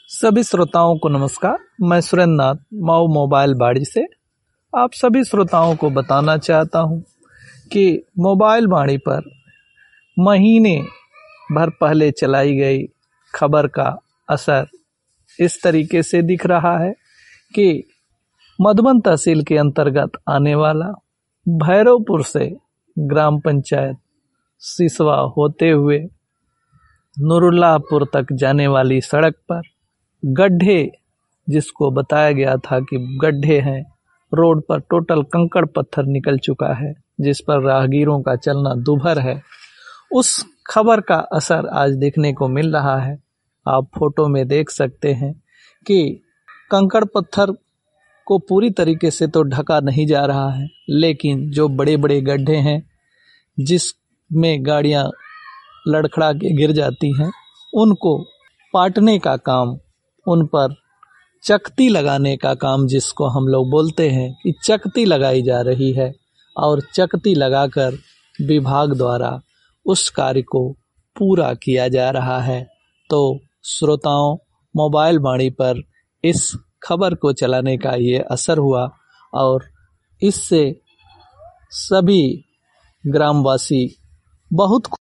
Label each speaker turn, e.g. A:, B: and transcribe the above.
A: सभी श्रोताओं को नमस्कार। मैं सुरेंद्र नाथ माऊ मोबाइल बाड़ी से आप सभी श्रोताओं को बताना चाहता हूं कि मोबाइल बाड़ी पर महीने भर पहले चलाई गई खबर का असर इस तरीके से दिख रहा है कि मधुबन तहसील के अंतर्गत आने वाला भैरवपुर से ग्राम पंचायत सिसवा होते हुए नूरुल्लाहपुर तक जाने वाली सड़क पर गड्ढे, जिसको बताया गया था कि गड्ढे हैं, रोड पर टोटल कंकड़ पत्थर निकल चुका है, जिस पर राहगीरों का चलना दूभर है। उस खबर का असर आज देखने को मिल रहा है। आप फोटो में देख सकते हैं कि कंकड़ पत्थर को पूरी तरीके से तो ढका नहीं जा रहा है, लेकिन जो बड़े बड़े गड्ढे हैं जिसमें गाड़ियां लड़खड़ा के गिर जाती हैं, उनको पाटने का काम, उन पर चकती लगाने का काम, जिसको हम लोग बोलते हैं कि चकती लगाई जा रही है, और चकती लगाकर विभाग द्वारा उस कार्य को पूरा किया जा रहा है। तो श्रोताओं, मोबाइल वाणी पर इस खबर को चलाने का ये असर हुआ और इससे सभी ग्रामवासी बहुत